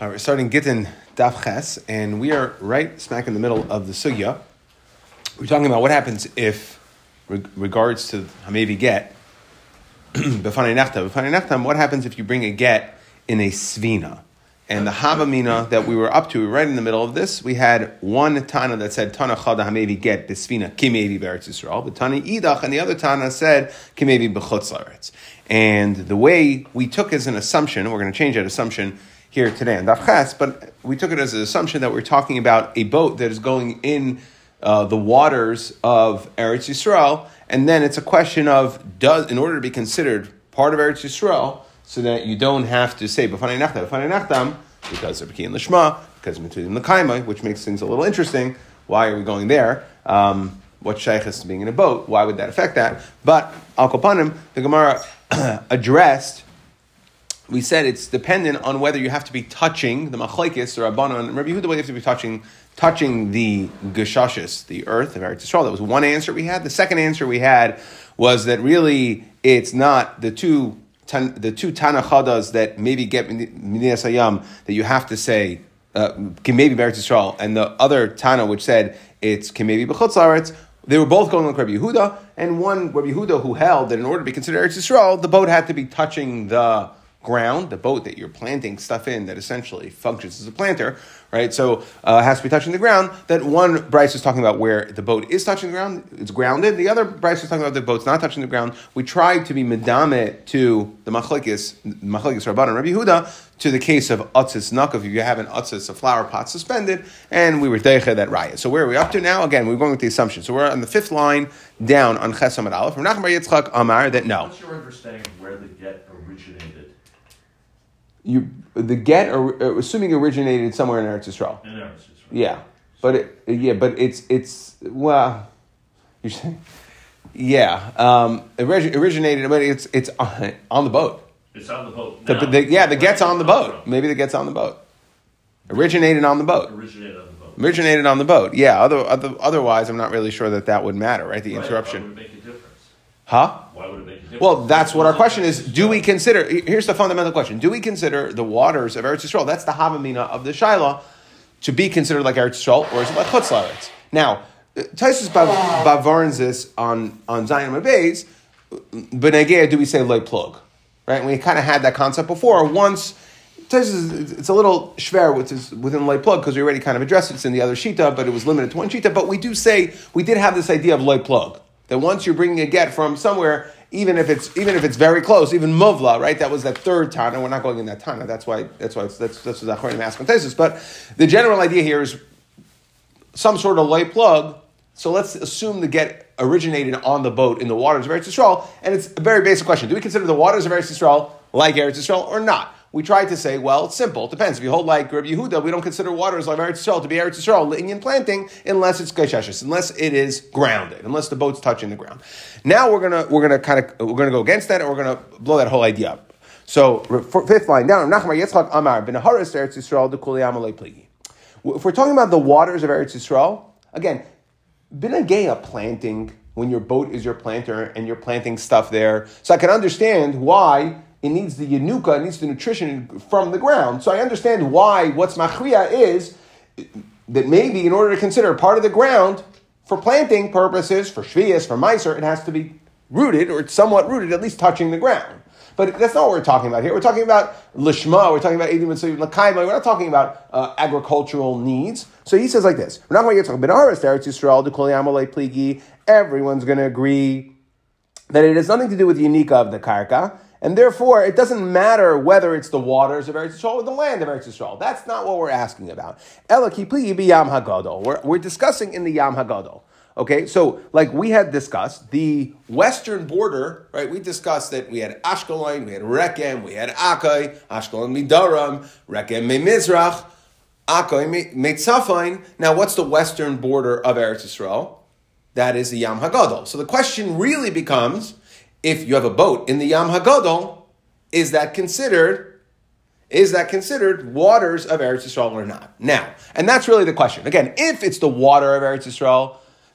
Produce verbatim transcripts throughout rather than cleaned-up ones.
All right, we're starting Gittin Daf Ches, and we are right smack in the middle of the sugya. We're talking about what happens if, reg- regards to Hamevi get, B'fanei Nechtam, B'fanei Nechtam, what happens if you bring a get in a svina? And the Havamina that we were up to, we were right in the middle of this. We had one Tana that said, Tana Chada Hamevi get B'svina Kimevi B'Eretz Yisrael, but Tana Idach, and the other Tana said, Kimevi B'chutz La'aretz. And the way we took as an assumption, we're going to change that assumption here today on Daf Ches, but we took it as an assumption that we're talking about a boat that is going in uh, the waters of Eretz Yisrael, and then it's a question of, does, in order to be considered part of Eretz Yisrael, so that you don't have to say B'fanei Nechtam, B'fanei Nechtam, because of B'kiyin Lishma, because of Mitzvah L'Kaima, which makes things a little interesting. Why are we going there? Um, what shaykhs to being in a boat? Why would that affect that? But Al Kopanim, the Gemara addressed. We said it's dependent on whether you have to be touching the machlekes or Rabbanan and Rabbi Yehuda, whether you have to be touching touching the geshashis, the earth of Eretz Yisrael. That was one answer we had. The second answer we had was that really it's not the two tan, the two Tana Chadas that maybe get Minas Hayam that you have to say uh, maybe Eretz Yisrael, and the other Tana which said it's maybe B'chutz La'aretz. They were both going like Rabbi Yehuda, and one Rabbi Yehuda who held that in order to be considered Eretz Yisrael, the boat had to be touching the ground, the boat that you're planting stuff in that essentially functions as a planter, right? So uh, it has to be touching the ground. That one Bryce is talking about where the boat is touching the ground, it's grounded. The other Bryce is talking about the boat's not touching the ground. We tried to be medame to the machlekes, machlekes Rabban and Rabbi Yehuda, to the case of atzis nakav, if you have an atzis, a flower pot suspended, and we were deicha that raya. So where are we up to now? Again, we're going with the assumption. So we're on the fifth line down on Ches Amud Aleph. From Nachman bar Yitzchak Amar that no. What's your understanding of where the get originated? You the get, or assuming originated somewhere in Eretz Yisrael. In Eretz Yisrael. Yeah, but it, yeah, but it's it's well, you're saying, yeah, um, orig- originated, but it's it's on, on the boat. It's on the boat. The, Now, the, yeah, the get's on the boat. from? Maybe the get's on the boat. Originated on the boat. Originated on the boat. Originated on the boat. Yeah. Other, other otherwise, I'm not really sure that that would matter, right? The Right. interruption. Why would it make a difference? Huh? Why would it make a difference? Well, that's what our question is. Do we consider, here's the fundamental question. Do we consider the waters of Eretz Yisrael, that's the Havamina of the Shaila, to be considered like Eretz Yisrael, or is it like Chutz La'aretz? Now, Taisus bavarns this on, on Zion Mabeis, B'negea, do we say Loi Plug? Right? We kind of had that concept before. Once, Taisus, it's a little shver within Loi Plug, because we already kind of addressed it. It's in the other Shita, but it was limited to one Shita. But we do say, we did have this idea of Loi Plug. That once you're bringing a get from somewhere, even if it's even if it's very close, even Muvla, right? That was that third Tana. We're not going in that Tana. That's why that's why it's, that's that's what Achronim asked on Tesis. But the general idea here is some sort of light plug. So let's assume the get originated on the boat in the waters of Eretz Yisrael, and it's a very basic question: do we consider the waters of Eretz Yisrael like Eretz Yisrael or not? We tried to say, well, it's simple. It depends. If you hold like Rabbi Yehuda, we don't consider waters like Eretz Yisrael to be Eretz Yisrael, Indian planting, unless it's Geshashis, unless it is grounded, unless the boat's touching the ground. Now we're gonna we're gonna kind of we're gonna go against that, and we're gonna blow that whole idea up. So fifth line down, Nachman bar Yitzchak Amar B'Naharis Eretz Yisrael D'Kuli Amalei Pligi. If we're talking about the waters of Eretz Yisrael, again, B'Nageya planting when your boat is your planter and you're planting stuff there. So I can understand why it needs the yanuka, it needs the nutrition from the ground. So I understand why what's machriya is that maybe in order to consider part of the ground for planting purposes, for shvius, for meiser, it has to be rooted, or it's somewhat rooted, at least touching the ground. But that's not what we're talking about here. We're talking about lishma, we're talking about edim and l'kaima, we're not talking about uh, agricultural needs. So he says like this, everyone's going to agree that it has nothing to do with the unika of the karka, and therefore, it doesn't matter whether it's the waters of Eretz Yisrael or the land of Eretz Yisrael. That's not what we're asking about. Ela ki pli bi Yam HaGadol. We're, we're discussing in the Yam HaGadol. Okay, so like we had discussed, the western border, right? We discussed that we had Ashkelon, we had Rekem, we had Akai, Ashkelon Midaram, Rekem Mimizrach, Akai Meitzafain. Now, what's the western border of Eretz Yisrael? That is the Yam HaGadol. So the question really becomes, if you have a boat in the Yam HaGadol, is that considered, is that considered waters of Eretz Yisrael or not? Now, and that's really the question. Again, if it's the water of Eretz Yisrael,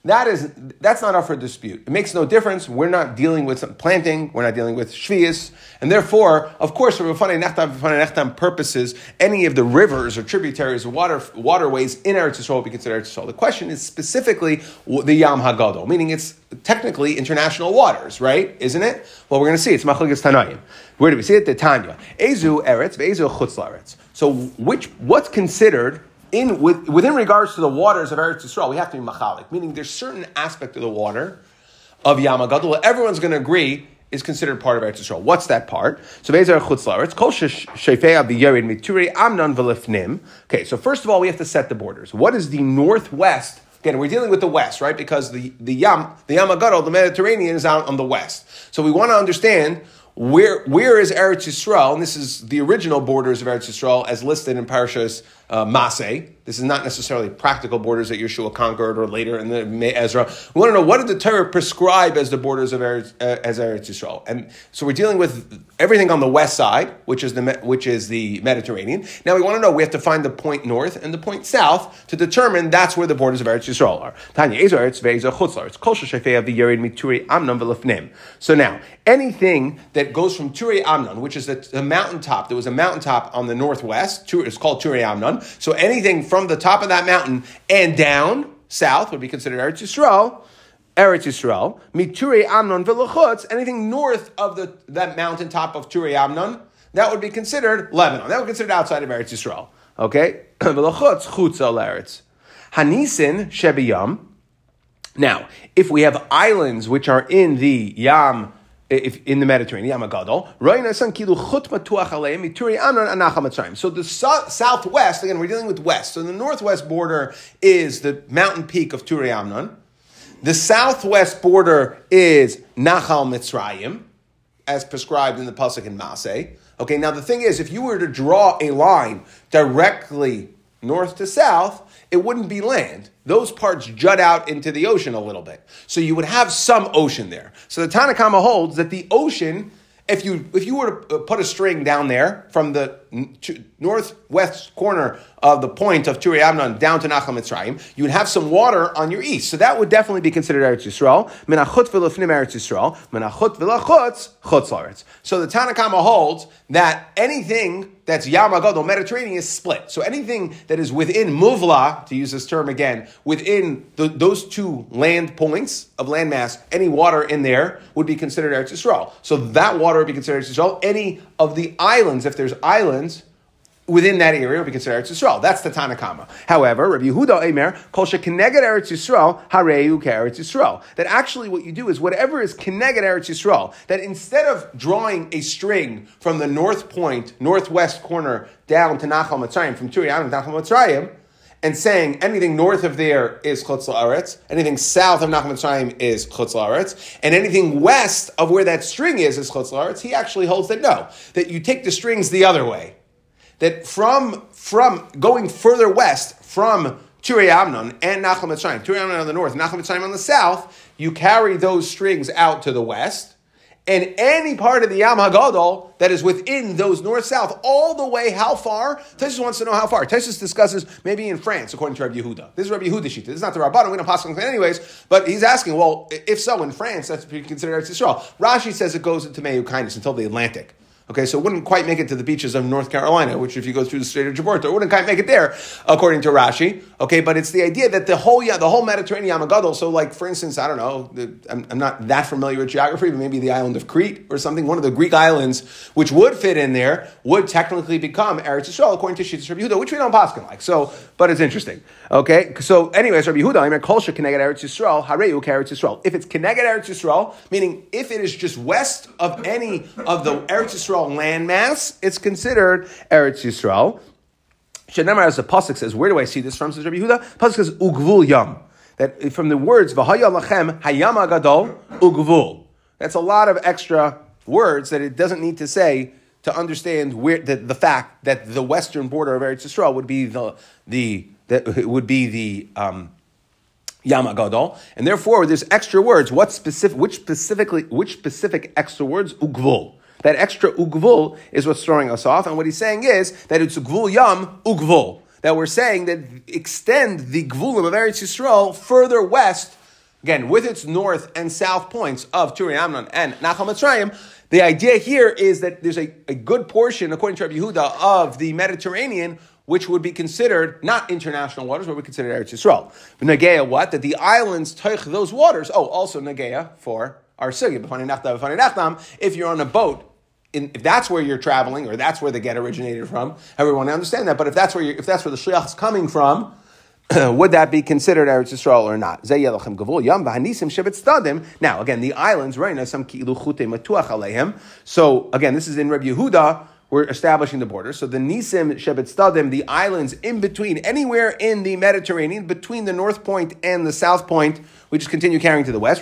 that is, that's not up for dispute. It makes no difference. We're not dealing with some planting. We're not dealing with shvius. And therefore, of course, for B'fanei Nechtam, B'fanei Nechtam purposes, any of the rivers or tributaries or water, waterways in Eretz Yisrael will be considered Eretz Yisrael. The question is specifically the Yam HaGadol, meaning it's technically international waters, right? Isn't it? Well, we're going to see. It's Machlokes Tanayim. Where do we see it? The Tanya. Ezu Eretz, Ve'ezu Chutz La'aretz. So which, what's considered In with, within regards to the waters of Eretz Yisrael, we have to be machalik, meaning there's certain aspect of the water of Yam HaGadol that everyone's going to agree is considered part of Eretz Yisrael. What's that part? So Bezer Chutz La'aretz, Kol Shefei Abiyarid Mituri Amnon V'Lefnim. Okay, so first of all, we have to set the borders. What is the northwest? Again, we're dealing with the west, right? Because the, the Yam, the Yam HaGadol, the Mediterranean is out on the west. So we want to understand Where where is Eretz Yisrael? And this is the original borders of Eretz Yisrael as listed in Parashas uh, Maseh. This is not necessarily practical borders that Yeshua conquered or later in the Ezra. We want to know, what did the Torah prescribe as the borders of Eretz, uh, as Eretz Yisrael? And so we're dealing with everything on the west side, which is the which is the Mediterranean. Now we want to know, we have to find the point north and the point south to determine that's where the borders of Eretz Yisrael are. So now, anything that goes from Turei Amnon, which is the, the mountaintop, there was a mountaintop on the northwest, it's called Turei Amnon. So anything from the top of that mountain and down south would be considered Eretz Yisrael. Eretz Yisrael, Miturei Amnon v'lachutz, anything north of the that mountaintop of Turei Amnon, that would be considered Lebanon. That would be considered outside of Eretz Yisrael. Okay? V'lachutz chutz al eretz. Hanisin shebiyam. Now, if we have islands which are in the Yam, if in the Mediterranean, Yam HaGadol, so the so- southwest, again, we're dealing with west. So the northwest border is the mountain peak of Turei Amnon. The southwest border is Nachal Mitzrayim, as prescribed in the Pasuk in Maseh. Okay, now the thing is, if you were to draw a line directly north to south, it wouldn't be land. Those parts jut out into the ocean a little bit. So you would have some ocean there. So the Tanna Kama holds that the ocean, if you if you were to put a string down there from the northwest corner of the point of Turei Amnon down to Nachal Mitzrayim, you would have some water on your east. So that would definitely be considered Eretz Yisrael. Menachut v'lefnim Eretz Yisrael. Menachut v'lachutz chutz la'aretz. So the Tanna Kama holds that anything that's Yam HaGadol, Mediterranean, is split. So anything that is within Muvla, to use this term again, within the, those two land points of landmass, any water in there would be considered Eretz Yisrael. So that water would be considered Eretz Yisrael. Any of the islands, if there's islands within that area, would be considered Eretz Yisrael. That's the Tanna Kama. However, Rabbi Yehuda Eimer, Kol shekeneged Eretz Yisrael, hareu ke'Eretz Yisrael. That actually what you do is whatever is keneged Eretz Yisrael, that instead of drawing a string from the north point, northwest corner, down to Nachal Mitzrayim, from Turei Amnon to Nachal Mitzrayim, and saying anything north of there is Chutz La'aretz, anything south of Nachal Mitzrayim is Chutz La'aretz, and anything west of where that string is is Chutz La'aretz, he actually holds that no, that you take the strings the other way. That from, from going further west, from Turei Amnon and Nachal Mitzrayim, Turei Amnon on the north, Nachal Mitzrayim on the south, you carry those strings out to the west, and any part of the Yam HaGadol that is within those north-south, all the way how far? Taisus wants to know how far. Taisus discusses maybe in France, according to Rabbi Yehuda. This is Rabbi Yehuda Shita. This is not the Rabbanon. We don't pass on it anyways. But he's asking, well, if so, in France, that's considered Eretz Yisrael. Rashi says it goes into Me'u Kindness until the Atlantic. Okay, so it wouldn't quite make it to the beaches of North Carolina, which if you go through the Strait of Gibraltar, it wouldn't quite make it there, according to Rashi. Okay, but it's the idea that the whole yeah, the whole Mediterranean Yam HaGadol, so like, for instance, I don't know, the, I'm, I'm not that familiar with geography, but maybe the island of Crete or something, one of the Greek islands, which would fit in there, would technically become Eretz Yisrael, according to Shittas Rabbi Yehuda, which we don't paskin like. So, but it's interesting. Okay, so anyways, Rabbi Yehuda, I mean, Kol shekeneged Eretz Yisrael, hareu ke'Eretz Yisrael. If it's keneged Eretz Yisrael, meaning if it is just west of any of the Eretz Yisrael landmass, it's considered Eretz Yisrael. Shenamar, as the pasuk says, where do I see this from? Says Rabbi Yehuda. Pasuk says ugvul yam. That from the words v'haya lachem hayam hagadol ugvul. That's a lot of extra words that it doesn't need to say to understand where the, the fact that the western border of Eretz Yisrael would be the the that it would be the um, Yam HaGadol, and therefore there's extra words. What specific? Which specifically? Which specific extra words? Ugvul. That extra ugvul is what's throwing us off, and what he's saying is that it's ugvul yam ugvul. That we're saying that extend the gvulim of Eretz Yisrael further west again, with its north and south points of Turi Amnon and Nachal Mitzrayim, the idea here is that there's a, a good portion, according to Rabbi Yehuda, of the Mediterranean which would be considered not international waters, but would be considered Eretz Yisrael. But Nageya, what? That the islands touch those waters. Oh, also Nageya for our sugya. If you're on a boat, in, if that's where you're traveling, or that's where the get originated from, everyone understand that. But if that's where you're, if that's where the shliach is coming from, would that be considered Eretz Yisrael or not? Now, again, the islands, so again, this is in Rabbi Yehuda. We're establishing the border. So the Nisim Shebet Stadim, the islands in between, anywhere in the Mediterranean, between the north point and the south point, we just continue carrying to the west.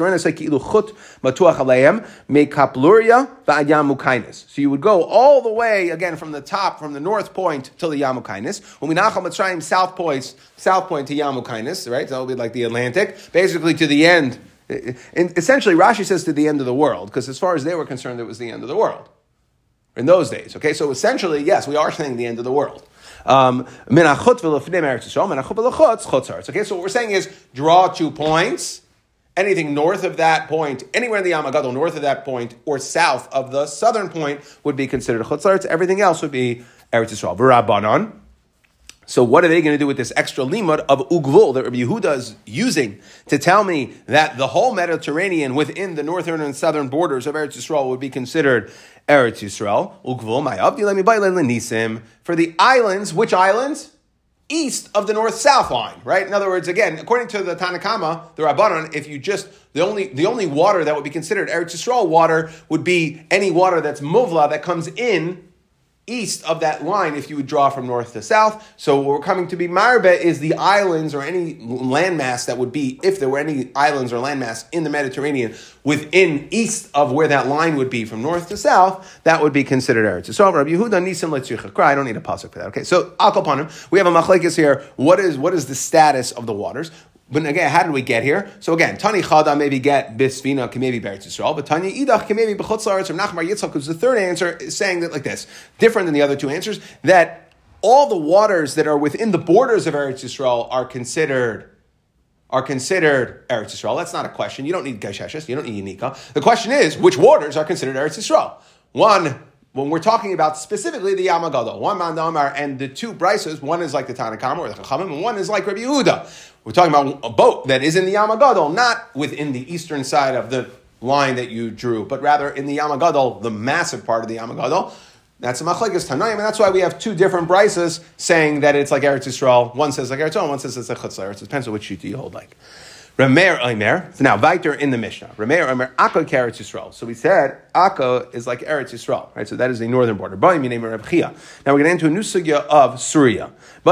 So you would go all the way, again, from the top, from the north point till the Yamukainis. When we nachal Mitzrayim, south point, south point to Yamukainis, right? So that will be like the Atlantic, basically to the end. And essentially, Rashi says to the end of the world, because as far as they were concerned, it was the end of the world. In those days, okay? So essentially, yes, we are saying the end of the world. Um, okay, so what we're saying is, draw two points, anything north of that point, anywhere in the Yam HaGadol, north of that point, or south of the southern point, would be considered Chutz La'aretz. Everything else would be Eretz Yisrael. V'Rabbanan. So what are they going to do with this extra limud of ugvul that Rabbi Yehuda is using to tell me that the whole Mediterranean within the northern and southern borders of Eretz Yisrael would be considered Eretz Yisrael? Ugvul ma'avdi lemi b'ilei l'nisim. For the islands, which islands? East of the north-south line, right? In other words, again, according to the Tanakama, the Rabbanon, if you just, the only the only water that would be considered Eretz Yisrael water would be any water that's muvla, that comes in east of that line if you would draw from north to south. So what we're coming to be marbe is the islands or any landmass that would be, if there were any islands or landmass in the Mediterranean within east of where that line would be from north to south, that would be considered Eretz. So Rabbi Yehuda nisim letzricha. I don't need a pasuk for that. Okay, so Akopanim, we have a machlekes here. What is what is the status of the waters? But again, how did we get here? So again, Tani Chada maybe get Bisvina can maybe Eretz Yisrael, but Tani Idach can maybe B'chutz La'aretz or Nachmar Yitzchak, because the third answer is saying that like this, different than the other two answers, that all the waters that are within the borders of Eretz Yisrael are considered are considered Eretz Yisrael. That's not a question. You don't need Gesheshes, you don't need Yanika. The question is, which waters are considered Eretz Yisrael? One, when we're talking about specifically the Yam HaGadol, one Man Damar and the two brises, one is like the Tanakama or the Chachamim, and one is like Rabbi Yehuda. We're talking about a boat that is in the Yam HaGadol, not within the eastern side of the line that you drew, but rather in the Yam HaGadol, the massive part of the Yam HaGadol. That's a machlekes Tanaim, and that's why we have two different brises saying that it's like Eretz Yisrael. One says like Eretz Yisrael, one says it's like Chutz La'aretz. It depends on which sheet you hold like. Rameir Omer. So now, weiter in the Mishnah. Rameir Omer, Akka Eretz Yisrael. So we said Akka is like Eretz Yisrael, right? So that is the northern border. Now we're going to get into a new sugya of Surya.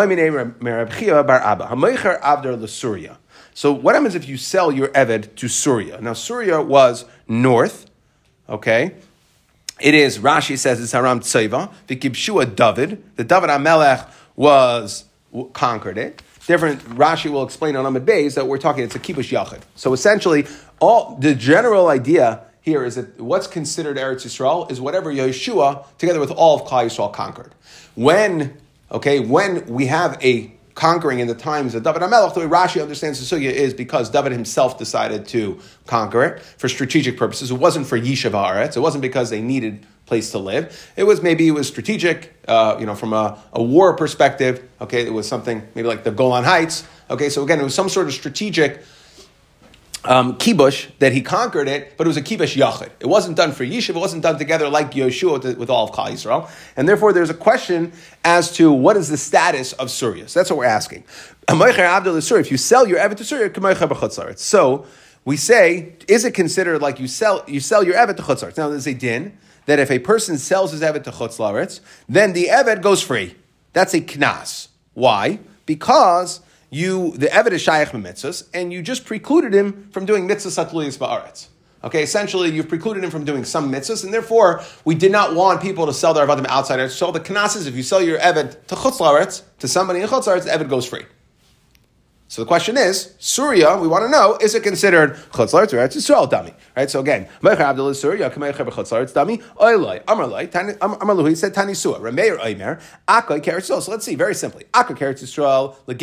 So what happens if you sell your Eved to Surya? Now Surya was north, okay? It is, Rashi says it's Haram Tzeva. The Kibshua David. The David HaMelech was, conquered it. Different, Rashi will explain on Amud Beis that we're talking, it's a kibush yachid. So essentially, all the general idea here is that what's considered Eretz Yisrael is whatever Yeshua, together with all of Klal Yisrael, conquered. When, okay, when we have a conquering in the times of David HaMelech, the way Rashi understands the sugya is because David himself decided to conquer it for strategic purposes. It wasn't for Yishav Haaretz. It wasn't because they needed place to live. It was maybe it was strategic, uh, you know, from a, a war perspective. Okay, it was something maybe like the Golan Heights. Okay, so again, it was some sort of strategic um, kibush that he conquered it, but it was a kibush yachid. It wasn't done for Yishuv. It wasn't done together like Yeshua with, with all of Klal Yisrael. And therefore, there's a question as to what is the status of Surya. So that's what we're asking. If you sell your Eved to Surya, so we say, is it considered like you sell you sell your Eved to Chutz La'aretz? Now there's a din that if a person sells his Eved to Chutz La'aretz, then the Eved goes free. That's a knas. Why? Because you the Eved is shayach mitzvahs, and you just precluded him from doing mitzvahs atluyos ba'aretz. Okay, essentially you've precluded him from doing some mitzvahs, and therefore we did not want people to sell their avadim outside Eretz. So the knas is if you sell your Eved to Chutz La'aretz, to somebody in Chutz La'aretz, the Eved goes free. So the question is, Surya, we want to know, is it considered Chutz La'aretz or Eretz Yisrael dami? Right, so again, Meicher Abdul is Surya, Kameicher b'Chutz La'aretz dami, Oiloi, Amarloi, Amarlu, he said Tani Sua, Rameir Oimer, Akai Keretz Yisrael. So let's see, very simply, Akai Keretz Yisrael, Legitin.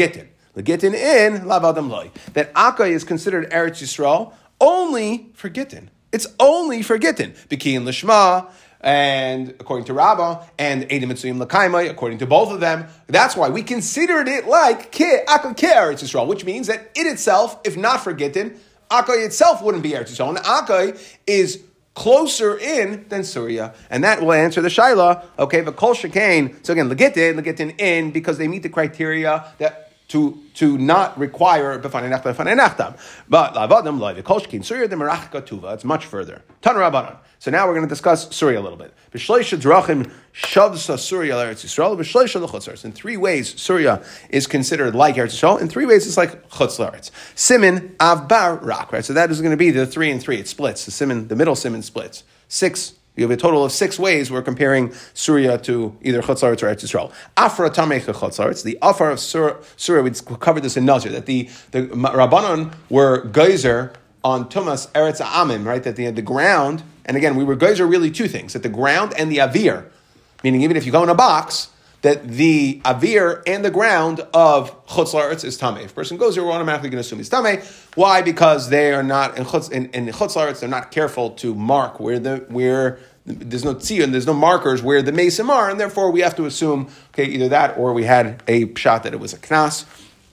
L'gitin in, lavadam loy. That Akai is considered Eretz Yisrael only for Gittin. It's only for Gittin. Bikiyin Lishma, and according to Rabbah, and Eidim Mitzuyim L'kaimai, according to both of them. That's why we considered it like Ke, Akai Ke Eretz Yisrael, which means that it itself, if not for Gittin, Akai itself wouldn't be Eretz Yisrael. And Akai is closer in than Surya. And that will answer the Shaila. Okay, but Kol Shekain, so again, L'gitin, L'gitin in, because they meet the criteria that to to not require b'fanei nechtam b'fanei nechtam. But la'avadam loy v'kol shekain Surya de merach katuva. It's much further. Tan Rabbanan. So now we're going to discuss Surya a little bit. B'shleisha drachim shavsa Surya l'Eretz Yisrael. B'shleisha l'chutz. In three ways, Surya is considered like Eretz Yisrael. In three ways, it's like chutz l'Eretz. Simin avbar rak. Right. So that is going to be the three and three. It splits. The simin, the middle simin splits. Six. You have a total of six ways we're comparing Surya to either Chutz La'aretz or Eretz Yisrael. Afra Tamei Chutz La'aretz, the Afar of Sur, Surya, we covered this in Nazir, that the, the Rabbanon were geyser on Tumas Eretz Amim, right? That the, the ground, and again, we were geyser really two things, that the ground and the Avir, meaning even if you go in a box, that the Avir and the ground of Chutz La'aretz is Tamei. If a person goes there, we're automatically going to assume he's Tamei. Why? Because they are not, in Chutz, in, in Chutz La'aretz, they're not careful to mark where the, where there's no tziyun, there's no markers where the mesim are, and therefore we have to assume, okay, either that or we had a pshat that it was a knas.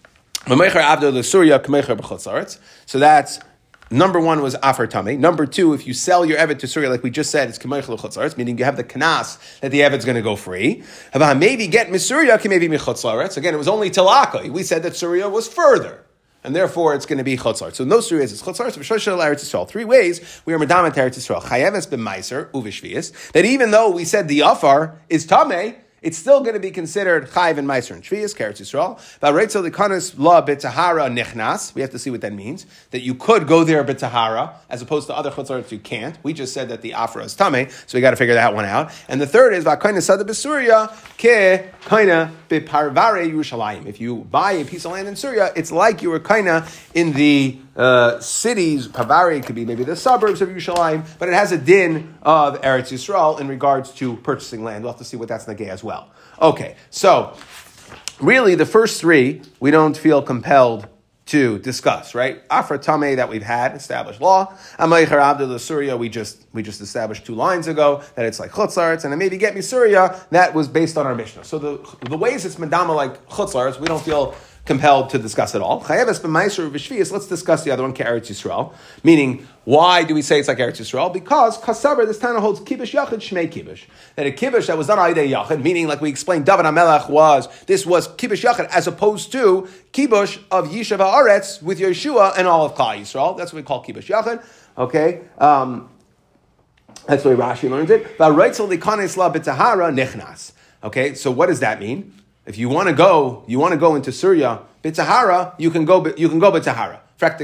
So that's number one was Afar Tamei. Number two, if you sell your Evet to Surya, like we just said, it's K'meichel L'chutz, meaning you have the knas that the Evet's going to go free. Maybe get Misurya, maybe Michutz La'aretz. Again, it was only Tilakoi. We said that Surya was further. And therefore, it's going to be Chutz La'aretz. So no three ways. It's Chutz La'aretz, V'shoshel Eretz Yisrael. Three ways we are Medama Eretz Yisrael. Chayeves b'maiser uv'shvius. That even though we said the Afar is Tamei, it's still going to be considered Chayev and Maiser and Shvius, Eretz Yisrael. V'areitzel likanis la b'tahara nichnas. We have to see what that means. That you could go there b'tahara, as opposed to other Chutz La'aretz you can't. We just said that the Afar is Tamei, so we got to figure that one out. And the third is V'akaina sada b'Surya ke kaina b'parvare Yerushalayim. If you buy a piece of land in Surya, it's like you were kaina in the uh, cities. Parvare could be maybe the suburbs of Yerushalayim, but it has a din of Eretz Yisrael in regards to purchasing land. We'll have to see what that's nageh as well. Okay, so really the first three we don't feel compelled to discuss, right? Afra Tamei that we've had, established law. Amaychar Abdullah Surya, we just we just established two lines ago that it's like Chutz La'aretz, and then maybe get me Surya, that was based on our Mishnah. So the the ways it's Medama like Chutz La'aretz, we don't feel compelled to discuss it all. Chayeves b'maiser v'shvius. Let's discuss the other one, Eretz Yisrael. Meaning, why do we say it's like Eretz Yisrael? Because Kasaber, this Tana holds kibush yachid shmei kibush. That a kibush that was done on Idei Yachid, meaning like we explained, David HaMelech was, this was kibush yachid as opposed to kibush of Yishav HaAretz with Yeshua and all of Klal Yisrael. That's what we call kibush yachid. Okay? Um, that's the way Rashi learns it. V'areitzel likanis la b'tahara nichnas. Okay, so what does that mean? If you want to go, you want to go into Surya, b'tahara, you can go, you can go b'tahara.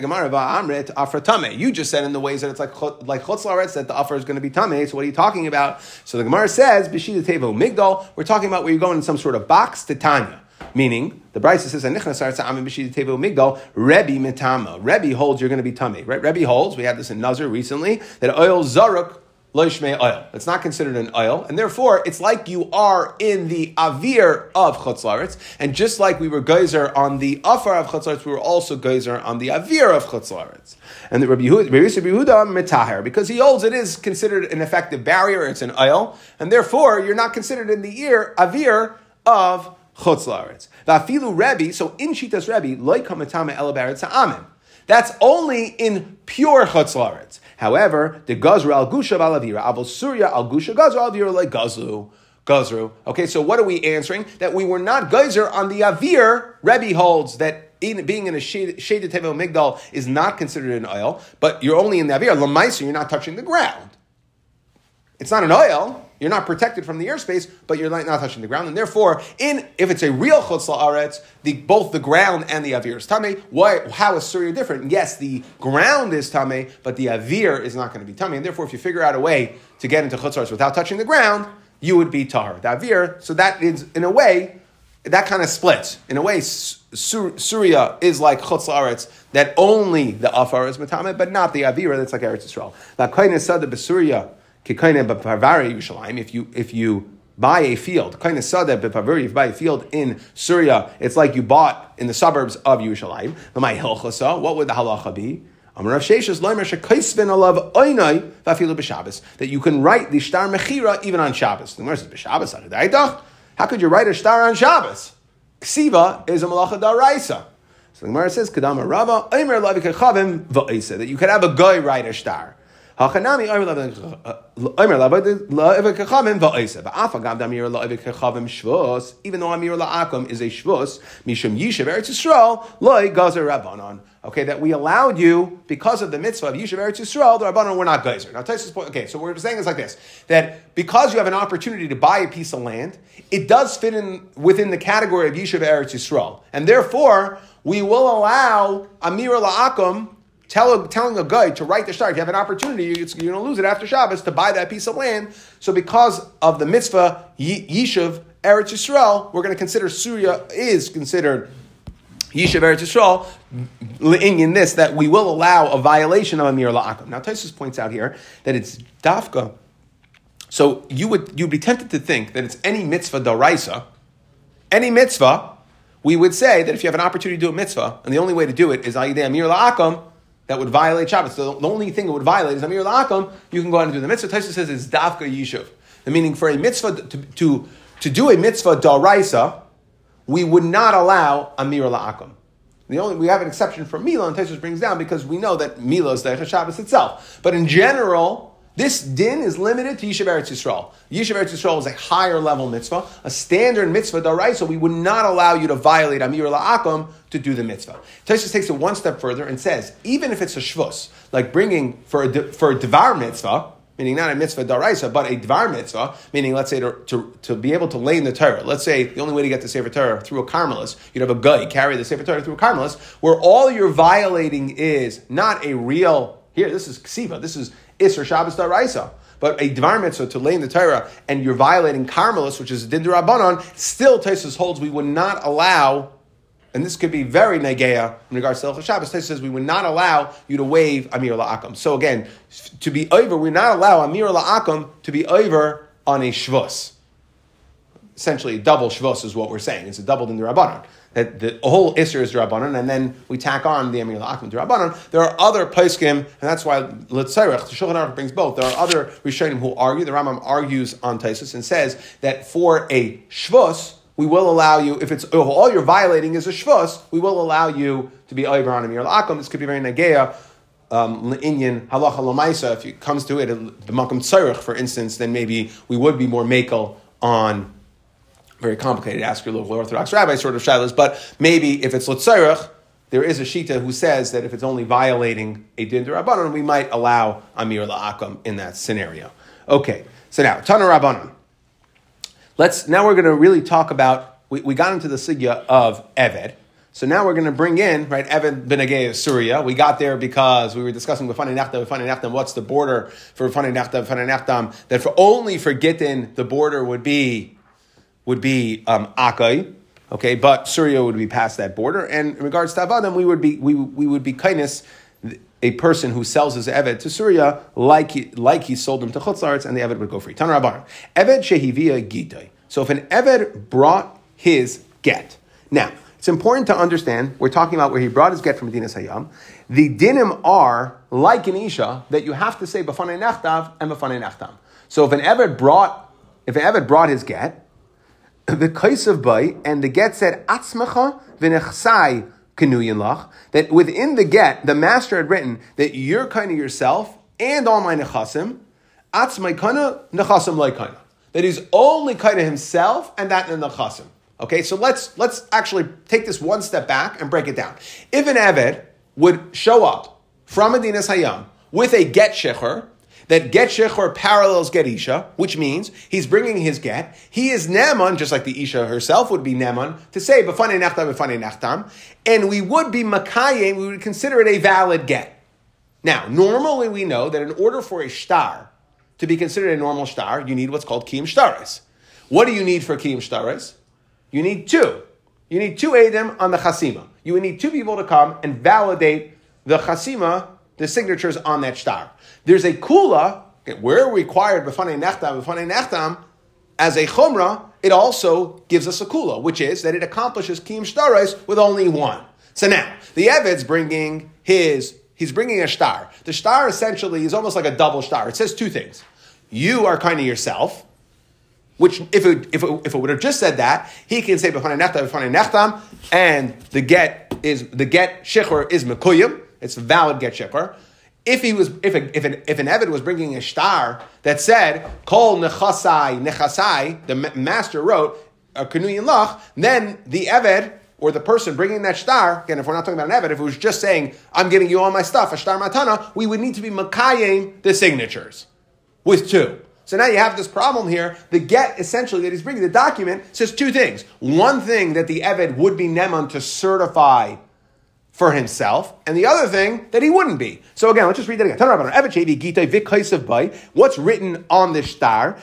You just said in the ways that it's like like Chutz La'aretz that the offer is going to be tamei. So what are you talking about? So the Gemara says b'shida tevo migdal. We're talking about where you go in some sort of box to Tanya. Meaning the Brisa says anichnas aretz amim b'shida tevo migdal. Rebbe mitama. Rebbe holds you're going to be tamei. Right? Rebbe holds. We had this in Nazir recently that oil zaruk. Loishmei oil. It's not considered an oil, and therefore it's like you are in the avir of Chutz La'aretz, and just like we were geyser on the afar of Chutz La'aretz, we were also geyser on the avir of Chutz La'aretz. And the Rabbi Yehuda, Rabbi Yehuda mitaher, because he holds it is considered an effective barrier, it's an oil, and therefore you're not considered in the ear avir of Chutz La'aretz. Va'afilu Rebbe, so in Shitas Rebbe, loy kamatame elabaret sa'amim. That's only in pure Chutz La'aretz. However, the Gazru al Gusha al Avira, Avol Surya al Gusha Gazru al Avira like Gazru. Gazru. Okay, so what are we answering? That we were not geyser on the Avir. Rebbe holds that in, being in a shaded Tevel Migdal is not considered an oil, but you're only in the Avir. Lamaisa, you're not touching the ground. It's not an oil. You're not protected from the airspace, but you're not touching the ground. And therefore, in if it's a real Chutz La'aretz, the, both the ground and the Avir is Tamei. Why, how is Surya different? Yes, the ground is Tamei, but the Avir is not going to be Tamei. And therefore, if you figure out a way to get into Chutz La'aretz without touching the ground, you would be Tahar. The Avir, so that is, in a way, that kind of splits. In a way, Sur- Surya is like Chutz La'aretz, that only the Afar is Matameh, but not the Avira that's like Eretz Yisrael. If you if you buy a field, kind of sadeh b'pavuri, if you buy a field in Syria, it's like you bought in the suburbs of Yerushalayim. L'may hilchasa, what would the halacha be? Amar Rav Sheshes loimer shekaisvin alav oinai v'afilu b'Shabbos, that you can write the shtar mechira even on Shabbos. The Gemara says b'Shabbos hadaydach. How could you write a shtar on Shabbos? Ksiva is a malacha daraisa. So the Gemara says kadama rava oimer lavi kechavim v'oisa, that you could have a guy write a shtar. Hachanami oimer lavi kechavim v'oisa. V'afa gam damir lavi kechavim shvus. Even though amir la'akum is a shvus, mishum yishav eretz Yisrael loy gazer rabbanon. Okay, that we allowed you, because of the mitzvah of Yishav Eretz Yisrael, the Rabbanon were not geyser. Now, Taisus point, okay, so what we're saying is like this, that because you have an opportunity to buy a piece of land, it does fit in within the category of Yishav Eretz Yisrael. And therefore, we will allow Amir La'akum, tell, telling a guy to write the shtar. If you have an opportunity, you're going to lose it after Shabbos, to buy that piece of land. So because of the mitzvah Yishav Eretz Yisrael, we're going to consider Syria is considered Yishav Eretz Yisrael, in this, that we will allow a violation of Amir La'akum. Now, Taisus points out here that it's dafka. So you would you'd be tempted to think that it's any mitzvah daraisa, any mitzvah, we would say that if you have an opportunity to do a mitzvah, and the only way to do it is Ayidei Amir La'akum, that would violate Shabbos. So the only thing that would violate is Amir La'akum, you can go out and do the mitzvah. Taisus says it's dafka Yishuv. The meaning for a mitzvah, to, to, to do a mitzvah daraisa, we would not allow Amir La'akum. The only we have an exception for Mila, and Taisus brings down because we know that Mila is the Shabbos itself. But in general, this din is limited to Yishav Eretz Yisrael. Yishav Eretz Yisrael is a higher level mitzvah, a standard mitzvah daraisa. So we would not allow you to violate Amir La'akum to do the mitzvah. Taisus takes it one step further and says, even if it's a shvus, like bringing for a for a devar mitzvah, meaning not a mitzvah daraisa, but a dvar mitzvah, meaning, let's say, to, to, to be able to lay in the Torah. Let's say the only way to get the Sefer Torah through a Carmelis, you'd have a guy carry the Sefer Torah through a Carmelis, where all you're violating is not a real, here, this is ksiva, this is Isser Shabbos daraisa, but a dvar mitzvah to lay in the Torah, and you're violating Carmelis, which is a din d'Rabbanan, still Taisus holds we would not allow, and this could be very negeya in regards to Hilchos Shabbos. Taisus says we would not allow you to waive Amir La'akum. So again, to be over, we not allow Amir La'akum to be over on a shvus. Essentially, a double shvus is what we're saying. It's a double in the Rabbanon. That the whole Isser is Rabbanon, and then we tack on the Amir La'akum to Rabbanon. There are other poskim, and that's why L'tzarech, the Shulchan Aruch brings both. There are other Rishonim who argue. The Rambam argues on Taisus and says that for a shvus, we will allow you, if it's if all you're violating is a shvus, we will allow you to be over on Amir La'akum. This could be very negeya, um, Inyan halacha l'maisa. If it comes to it, the makam tzarech, for instance, then maybe we would be more makel on very complicated, ask your local Orthodox rabbi sort of shilas. But maybe if it's l'tzarech, there is a shita who says that if it's only violating a din d'Rabbanan, we might allow Amir La'akum in that scenario. Okay, so now Tana Rabbanan. Let's, now we're going to really talk about, we, we got into the sugya of Eved. So now we're going to bring in, right, Eved ben Agay of Syria. We got there because we were discussing B'fanei Nachtam, B'fanei Nachtam, what's the border for B'fanei Nachtam, B'fanei Nachtam, that for only for Gittin, the border would be, would be um, Akai, okay, but Syria would be past that border. And in regards to Avadim, we would be, we, we would be kindness, a person who sells his Eved to Syria, like he, like he sold him to Chutz La'aretz, and the Eved would go free. Tanar Rabbanan. Eved shehivia gitay. So if an Eved brought his get. Now, it's important to understand, we're talking about where he brought his get from Medinas Hayam. The dinim are, like an Isha, that you have to say B'fanei Nachtav and B'fanei Nachtam. So if an Eved brought, if an Eved brought his get, the Kaisav Bay, and the get said, Atzmacha v'nechsai Kenuyin lach, that within the get, the master had written that you're kind of yourself and all my nechasim, atzmai kana nechasim like kana. That he's only kind of himself and that in the nechasim. Okay, so let's let's actually take this one step back and break it down. If an Eved would show up from Medinas Hayam with a get shecher, that get shecher parallels get isha, which means he's bringing his get. He is neman, just like the isha herself would be neman, to say b'fanei nachtam, b'fanei nachtam, and we would be makayim, we would consider it a valid get. Now, normally we know that in order for a shtar to be considered a normal shtar, you need what's called kiyum shtaris. What do you need for kiyum shtaris? You need two. You need two edim on the chasima. You would need two people to come and validate the chasima, the signatures on that shtar. There's a kula, okay, we're required b'fanei nechtam, b'fanei nechtam, as a chumrah, it also gives us a kula, which is that it accomplishes kiyum shtaros with only one. So now, the Eved's bringing his, he's bringing a shtar. The shtar essentially is almost like a double shtar. It says two things. You are kind of yourself, which if it, if it, if it would have just said that, he can say b'fanei nechtam, b'fanei nechtam, and the get is, the get shechor is mekuyim. It's a valid get shechor. If he was, if a, if an if an Eved was bringing a shtar that said kol nechasai nechasai, the master wrote a kanuyin lach, then the Eved or the person bringing that shtar, again, if we're not talking about an Eved, if it was just saying I'm giving you all my stuff, a shtar matana, we would need to be makayim the signatures with two. So now you have this problem here. The get essentially that he's bringing, the document says two things. One thing that the Eved would be neman to certify for himself, and the other thing that he wouldn't be. So again, let's just read that again. What's written on the shtar?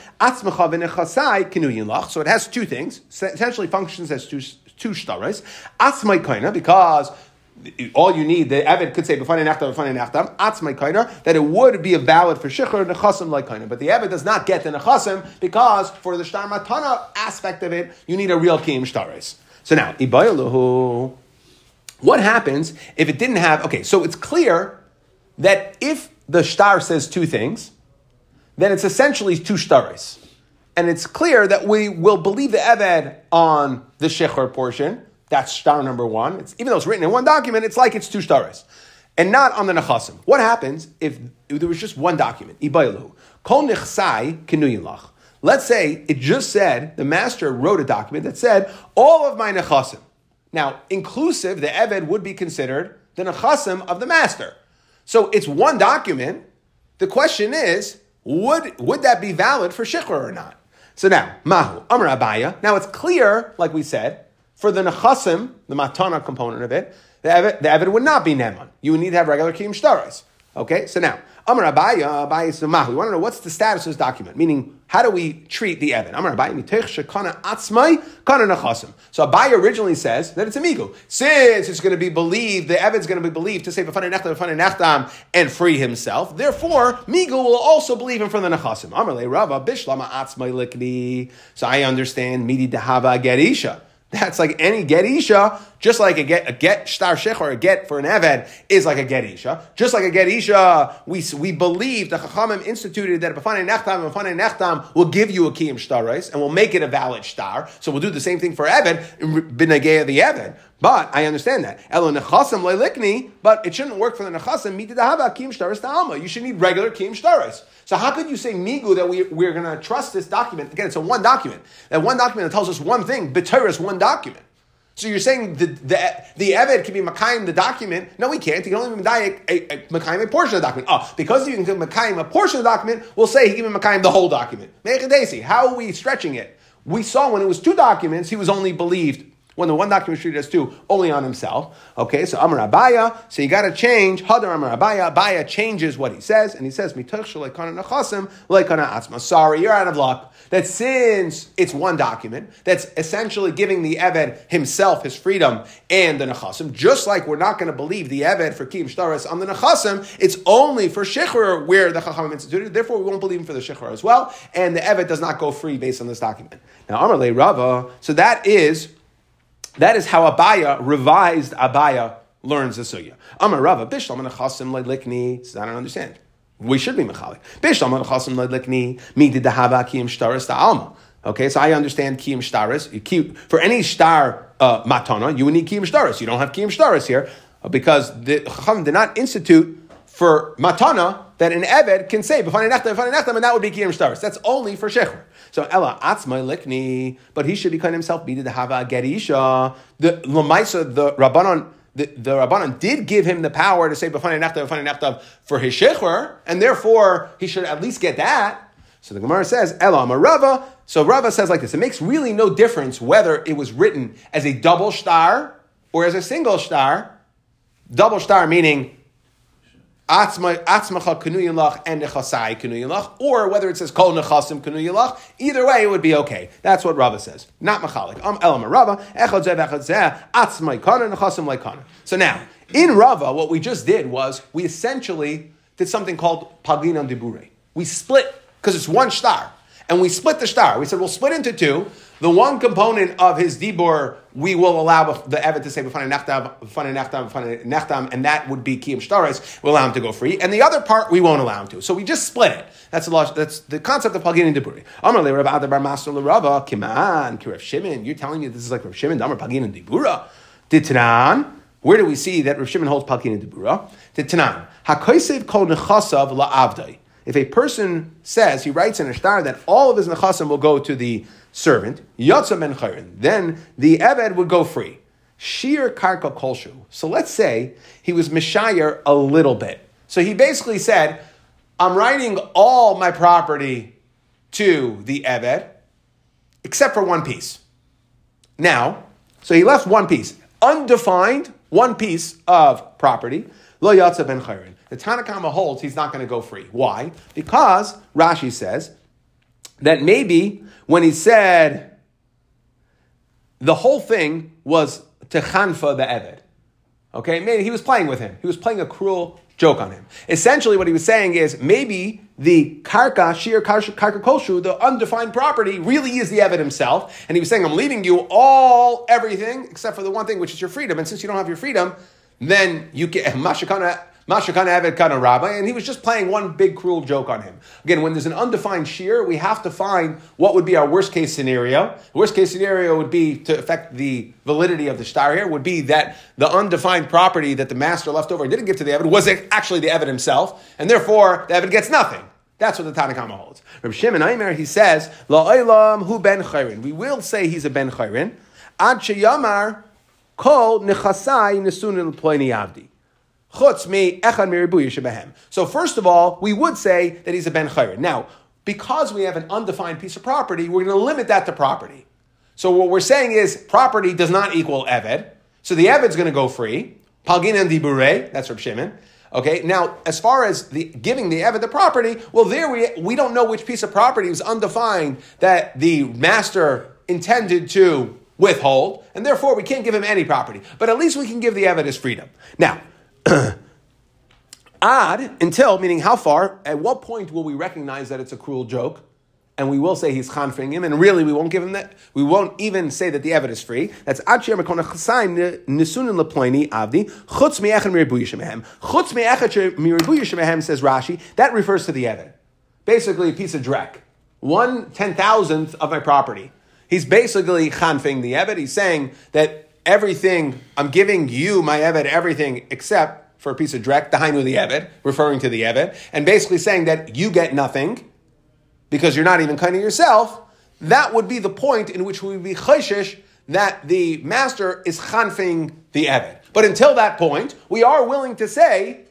So it has two things. Essentially functions as two two shtaros. Atzmai kaina, because all you need, the Eved could say b'fanei nechtam, b'fanei nechtam, atzmai kaina, that it would be a valid for shechor nechasim like kaina. But the Eved does not get the nechasim because for the shtar matana aspect of it, you need a real kiyum shtaros. So now, ibayaluhu. What happens if it didn't have, okay, so it's clear that if the shtar says two things, then it's essentially two shtaros. And it's clear that we will believe the Eved on the shechor portion. That's shtar number one. It's, even though it's written in one document, it's like it's two shtaros. And not on the nechasim. What happens if, if there was just one document? Ibaylu. Kol nechsai kinuyin lach. Let's say it just said, the master wrote a document that said, all of my nechasim. Now, inclusive, the Eved would be considered the nechasim of the master. So it's one document. The question is, would, would that be valid for shechor or not? So now, mahu, amar Abaya. Now it's clear, like we said, for the nechasim, the matana component of it, the Eved, the Eved would not be neman. You would need to have regular kiyum shtaros. Okay, so now, Amar Abaya, Abaya says, Mahu, we want to know what's the status of this document, meaning how do we treat the Eved? Amar Abaya, mitech shekana atzmai, kana nechasim. So Abaya originally says that it's a migu. Since it's going to be believed, the Eved's going to be believed to say b'fanei nechtam, b'fanei nechtam, and free himself. Therefore, migu will also believe him from the nechasim. Amar le Rava, bishlama atzmai likni. So I understand, midi dehava gerisha. That's like any get isha, just like a get a get shtar shechor, a get for an Eved is like a get isha. Just like a get isha, we we believe the Chachamim instituted that b'fanei nechtam and b'fanei nechtam will give you a kiyum shtaros and will make it a valid shtar. So we'll do the same thing for Eved, b'negei the Eved. But I understand that. Elo nechasim lelikni, but it shouldn't work for the nechasim. Miti dahava kiyum shtaros ta'alma. You should need regular kiyum shtaros. So how could you say migu that we, we're going to trust this document? Again, it's a one document. That one document that tells us one thing. B'torah is one document. So you're saying the the, the Eved can be makayim the document? No, we can't. He can only be makayim a portion of the document. Oh, because you can makayim a portion of the document, we'll say he can be makayim the whole document. Mechadesi. How are we stretching it? We saw when it was two documents, he was only believed. When the one document was treated as two, only on himself. Okay, so Amar Abaya, so you got to change. Hadar Amar Abaya, Abaya changes what he says, and he says, Mitoch sheleikana nechasim, leikana atzma. Sorry, you're out of luck. That since it's one document, that's essentially giving the Eved himself his freedom and the nechasim, just like we're not going to believe the Eved for kiyum shtaros on the nechasim, it's only for shechor where the Chachamim instituted, therefore we won't believe him for the shechor as well, and the Eved does not go free based on this document. Now, Amar Le Rava, so that is That is how Abaya, revised Abaya, learns the sugya. Amar Rava, Bishlam nechasim lelikni. Says, I don't understand. We should be mechalik. Bishlam nechasim lelikni. Mi didahava kiyum shtaris ta'alma. Okay, so I understand kiyum shtaris. You keep for any shtar uh, matana, you would need kiyum shtaris. You don't have kiyum shtaris here because the Chacham did not institute for matana that an Eved can say b'fanei nechtam, b'fanei nechtam, and that would be kiyum shtaris. That's only for shechor. So Ella atzmai likni, but he should be kind himself bidid hava gerisha. The lamaisa, the Rabbanon, the, the Rabbanon did give him the power to say b'fanei nechtam, b'fanei nechtam for his shechor, and therefore he should at least get that. So the Gemara says Ella amar Rava. So Rava says like this: it makes really no difference whether it was written as a double shtar or as a single shtar. Double shtar meaning Atzmacha kanuyin lach and nechasai kanuyin lach, or whether it says kol nechasim kanuyin lach, either way it would be okay. That's what Rava says. Not machalik. Um elam Rava echad zeh echad zeh atzmai kana nechasim leikana. So now in Rava, what we just did was we essentially did something called paglinam dibure. We split because it's one shtar, and we split the star. We said we'll split into two. The one component of his dibur we will allow the Eved to say b'fanei nechtam, b'fanei nechtam, b'fanei nechtam, and that would be kiyum shtaris. We'll allow him to go free, and the other part we won't allow him to. So we just split it. That's the law. That's the concept of pagin and diburi. Amar le Rav Ada bar Masur le Rava kiman ki Rav Shimon. You're telling me this is like Rav Shimon? Amar pagin and dibura. Ditran. Where do we see that Rav Shimon holds pagin and dibura? Ditran. Hakosev kol nechasav la'avdai. If a person says, he writes in a shtar that all of his nechasim will go to the servant, yotza ben chayrin, then the eved would go free. Shir karka kolshu. So let's say he was mishayer a little bit. So he basically said, I'm writing all my property to the eved, except for one piece. Now, so he left one piece, undefined, one piece of property. Lo yatsa ben chayrin. The Tanna Kama holds he's not going to go free. Why? Because Rashi says that maybe when he said the whole thing was techanfa the eved. Okay, maybe he was playing with him. He was playing a cruel joke on him. Essentially, what he was saying is maybe the karka, shir karka koshu, the undefined property, really is the eved himself. And he was saying, I'm leaving you all, everything, except for the one thing, which is your freedom. And since you don't have your freedom, then you get mashakana. Mashakana Eved Kana Rabbi, and he was just playing one big cruel joke on him. Again, when there's an undefined shear, we have to find what would be our worst case scenario. The worst case scenario would be, to affect the validity of the shtar here, would be that the undefined property that the master left over and didn't give to the Eved was actually the Eved himself, and therefore the Eved gets nothing. That's what the Tanna Kama holds. Reb Shimon Aimer, he says, La'olam hu ben chayrin. We will say he's a ben chayrin. Ad sheyamar kol nechasai nesunin l'ploini avdi. So first of all, we would say that he's a ben chayrin. Now, because we have an undefined piece of property, we're going to limit that to property. So what we're saying is property does not equal eved. So the eved's going to go free. Palgin and dibure, that's Reb Shimon. Okay, now as far as the giving the eved the property, well there we we don't know which piece of property was undefined that the master intended to withhold, and therefore we can't give him any property. But at least we can give the eved his freedom. Now, Ad, until, meaning how far, at what point will we recognize that it's a cruel joke? And we will say he's chanfering him, and really we won't give him that. We won't even say that the eved is free. That's ad she'er mekona chasai nisunin leploini avdi chutz me'echad miribuy shemehem. Chutz me'echad miribuy shemehem, says Rashi, that refers to the eved. Basically a piece of drek. One ten thousandth of my property. He's basically chanfing the eved. He's saying that everything, I'm giving you, my eved, everything except for a piece of drek, dahainu the eved, referring to the eved, and basically saying that you get nothing because you're not even kind of yourself. That would be the point in which we would be chayshish that the master is chanfing the eved. But until that point, we are willing to say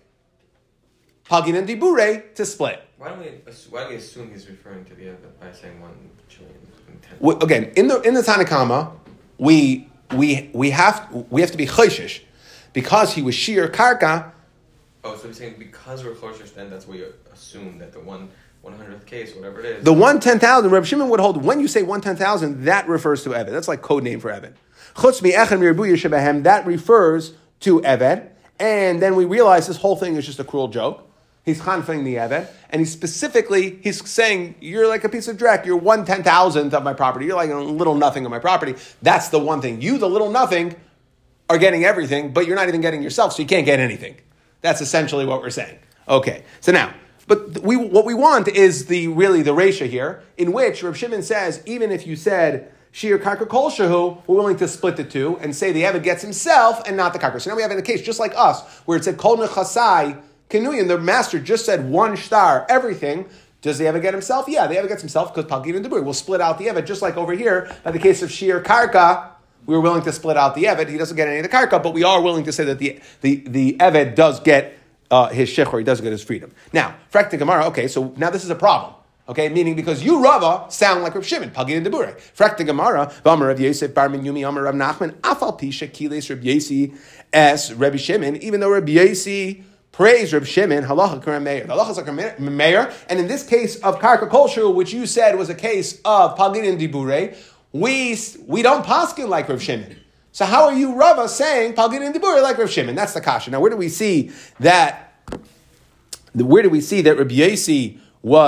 pagin and dibure to split. Why don't we why don't we assume he's referring to the eved by saying one trillion and ten? Well, again, in the in the Tanna Kama, we we we have we have to be chayshish. Because he was sheer karka. Oh, so you're saying because we're choshesh, then that's what you assume that the one one hundredth case, whatever it is. The one ten thousand, Reb Shimon would hold, when you say one ten thousand, that refers to Eved. That's like code name for Eved. Chutz mi'echad miribuy shebehem, that refers to Eved. And then we realize this whole thing is just a cruel joke. He's chanfing the Eved. And he's specifically, he's saying, you're like a piece of drek. You're one ten thousandth of my property. You're like a little nothing of my property. That's the one thing. You, the little nothing, are getting everything, but you're not even getting yourself, so you can't get anything. That's essentially what we're saying. Okay, so now, but we what we want is the really the ratio here, in which Reb Shimon says, even if you said shir karka kol shehu, we're willing to split the two and say the eved gets himself and not the karka. So now we have in a case just like us, where it said kol nechasai kenuyin, the master just said one shtar, everything. Does the eved get himself? Yeah, the eved gets himself because palgin and dibur. We'll split out the eved, just like over here, by the case of shir karka. We were willing to split out the eved. He doesn't get any of the karka, but we are willing to say that the the, the eved does get uh, his shechor, he does get his freedom. Now, frak the Gemara, okay, so now this is a problem. Okay, meaning because you, Rava, sound like Reb Shimon, Pagin and Debure. Frak the Gemara, V'amar Rav Yosef bar Minyumi, Amar Rav Nachman, Afal Pisha Kiles Reb Yosi es Reb Shimon, even though Reb Yosi praised Reb Shimon, halacha k'Reb Meir. The halacha is like Reb Meir, and in this case of karka kolshu, which you said was a case of Pagin and Debure, we we don't paskin like Rav Shimon. So how are you, Rava, saying Pagin and Dibur like Rav Shimon? That's the kasha. Now, where do we see that? Where do we see that Rabbi Yosi was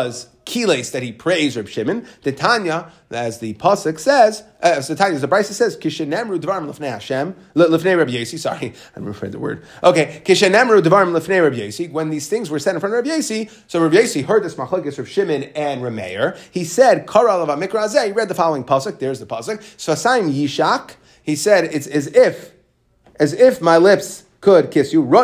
kiles that he praised Reb Shimon. The Tanya, as the pasuk says, uh, as the Tanya, as the Brisa says, kishenemru dvarim lefnei Hashem, lefnei Reb Yesi. Sorry, I read the word. Okay, kishenemru dvarim lefnei Reb Yesi. When these things were said in front of Reb Yesi, so Reb Yesi heard this machlokes Reb Shimon and Reb Meir. He said, "Kara alav mikra hazeh." He read the following pasuk. There's the pasuk. So asayim yishak. He said, "It's as if, as if my lips could kiss you."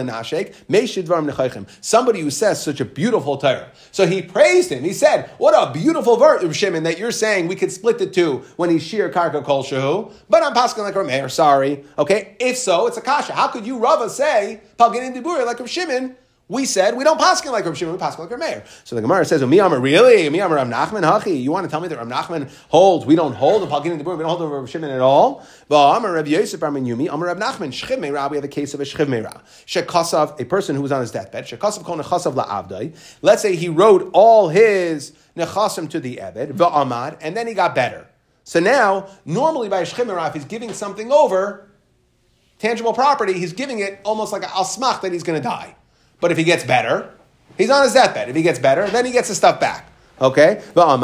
Somebody who says such a beautiful Torah. So he praised him. He said, what a beautiful verse, Shimon, that you're saying we could split the two when he's shir karka kol shehu. But I'm paskin like Reb Meir, sorry. Okay, if so, it's a kasha. How could you, Rava, say palgin dibur like Reb Shimon? We said we don't paskin like Reb Shimon, we paskin like Reb Meir. So the Gemara says, "Mi amar really? Mi amar Rav Nachman hachi? You want to tell me that Rav Nachman holds? We don't hold the palgin dibur. We don't hold the Reb Shimon at all. But amar Rav Yosef bar Yumi, amar Rav Nachman shchiv meira. We have a case of a shchiv meira. Shekasav, a person who was on his deathbed. Shekasav kol nechasav la'avdai. Let's say he wrote all his nechasim to the eved va'amad, and then he got better. So now, normally by a shchiv meira, if he's giving something over tangible property, he's giving it almost like a al smach that he's going to die. But if he gets better, he's on his deathbed. If he gets better, then he gets his stuff back. Okay? And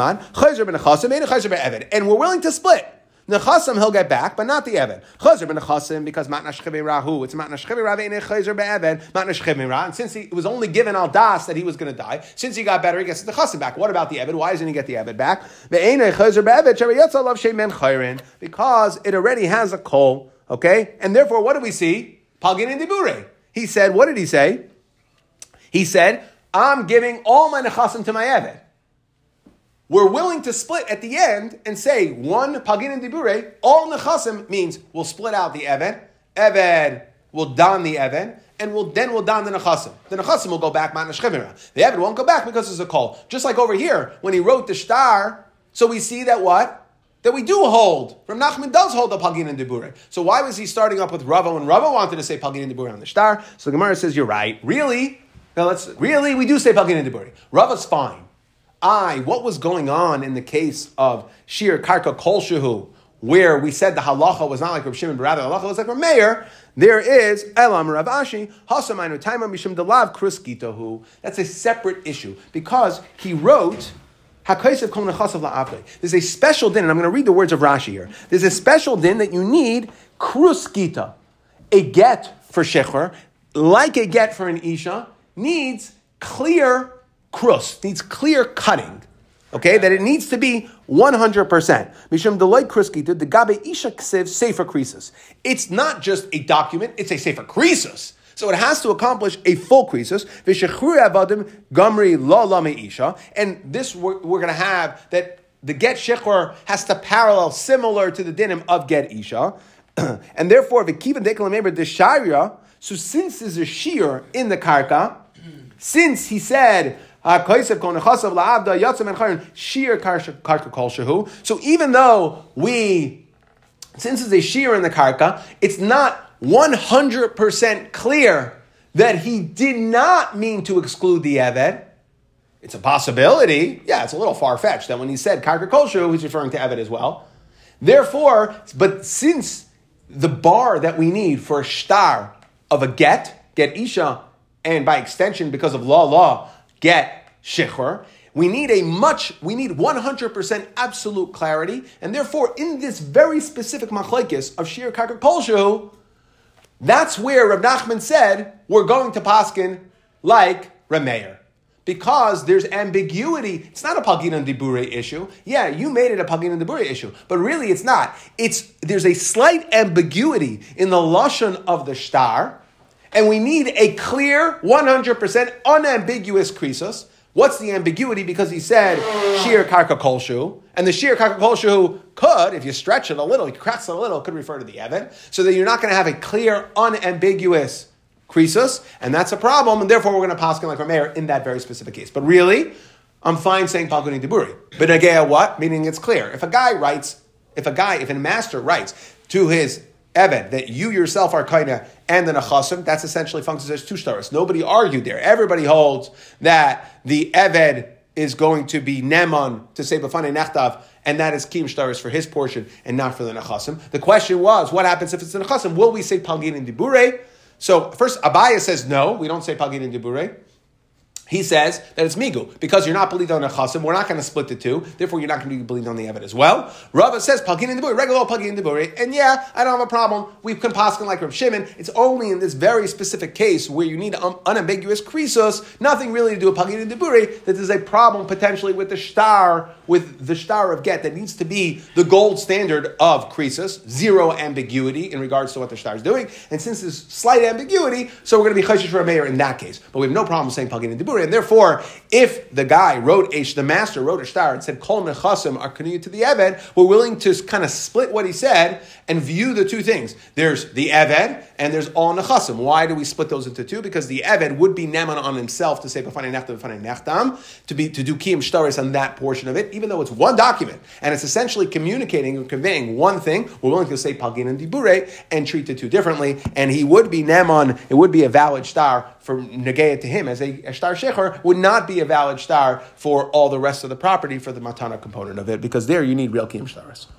we're willing to split. Nechasim he'll get back, but not the Eved. Chazir ben Nechasim, because Matna Shchivei Hu. It's Matna Shchivei Ra ve'inei Chazir be'Eved, Matna Shchivei Ra. And since he it was only given al das that he was going to die, since he got better, he gets the Nechasim back. What about the Eved? Why doesn't he get the Eved back? Ve'inei Chazir be'Eved, Shari Yatza Lav Shemen Chayrin, because it already has a kol. Okay? And therefore, what do we see? Palgin in Dibure. He said, what did he say? He said, I'm giving all my nechasim to my Eved. We're willing to split at the end and say one pagin and dibure, all nechasim means we'll split out the Eved, Eved will don the Eved, and we'll, then we'll don the nechasim. The nechasim will go back, matna shchivira. The Eved won't go back because it's a call. Just like over here, when he wrote the shtar, so we see that what? That we do hold. From Nachman does hold the Pagin and Dibure. So why was he starting up with Rava when Rava wanted to say Pagin and Dibure on the shtar? So the Gemara says, you're right. Really? Now let's, really, we do say Pagin and Diburi. Rava's fine. I, what was going on in the case of Shir Karka Kol Shehu, where we said the halacha was not like Reb Shimon, but rather the halacha was like Reb Meir, there is Elam Rav Ashi, Hasamaynu Taima Mishim Delav Krus Gitahu. That's a separate issue, because he wrote HaKaisav Kol Nechasav La'avdei. There's a special din, and I'm going to read the words of Rashi here. There's a special din that you need Krus Gita, a get for Shecher, like a get for an Isha, needs clear krus, needs clear cutting. Okay, that it needs to be one hundred percent. Mishum deloy kruskita the gabe isha ksiv sefer krisus. It's not just a document; it's a sefer krisus. So it has to accomplish a full krisus. V'shechru avadim gamri la lame isha, and this we're, we're going to have that the get shechur has to parallel similar to the dinim of get isha, and therefore v'kivan dekalameber desharia. So since there's a shear in the karka, since he said, so even though we, since there's a shear in the karka, it's not one hundred percent clear that he did not mean to exclude the Eved. It's a possibility. Yeah, it's a little far-fetched that when he said karka kol shehu, he's referring to Eved as well. Therefore, but since the bar that we need for a shtar of a get, get isha, and by extension, because of law, law, get shechur, we need a much, we need one hundred percent absolute clarity, and therefore, in this very specific machlekes of shir karka kol shehu, that's where Rav Nachman said, we're going to paskin like Reb Meir. Because there's ambiguity. It's not a Pagin and Dibure issue. Yeah, you made it a Pagin and Dibure issue. But really it's not. It's There's a slight ambiguity in the Lashon of the shtar, and we need a clear, one hundred percent unambiguous krisos. What's the ambiguity? Because he said, Shir Karka Kolshu, and the Shir Karka Kolshu could, if you stretch it a little, you cracks it a little, could refer to the Eved, so that you're not going to have a clear, unambiguous krisos, and that's a problem, and therefore we're going to paskin like Reb Meir in that very specific case. But really, I'm fine saying Palguni Diburi. But again, what? Meaning it's clear. If a guy writes, if a guy, if a master writes to his Eved that you yourself are kaina and the nechasim, that's essentially functions as two shtaros. Nobody argued there. Everybody holds that the Eved is going to be neman to say b'fanei nechtav, and that is kiyum shtaros for his portion and not for the nechasim. The question was, what happens if it's the nechasim? Will we say Palguni Diburi? So first, Abaya says no, we don't say Pagin and Dibure. He says that it's migu. Because you're not believed on a chasim, we're not going to split the two. Therefore, you're not going to be believed on the evet as well. Rava says, pagin in the buri, regular pagin in the buri. And yeah, I don't have a problem. We can paskin like Rav Shimon. It's only in this very specific case where you need um, unambiguous krisos, nothing really to do with pagin in the buri, that there's a problem potentially with the shtar, with the shtar of get that needs to be the gold standard of krisos, zero ambiguity in regards to what the shtar is doing. And since there's slight ambiguity, so we're going to be chashish for a mayor in that case. But we have no problem saying pagin in the buri. And therefore, if the guy wrote a, the master wrote a shtar and said, kol nechasim are k'niyah to the eved, we're willing to kind of split what he said and view the two things. There's the eved and there's all nechasim. Why do we split those into two? Because the eved would be neman on himself to say b'fanei nechtam, b'fanei nechtam, to be to do kiyum shtaris on that portion of it, even though it's one document and it's essentially communicating and conveying one thing. We're willing to say pagin and dibure and treat the two differently. And he would be neman. It would be a valid shtar for negeya to him as a, a shtar shecher, would not be a valid shtar for all the rest of the property for the matana component of it, because there you need real kiyum shtaris.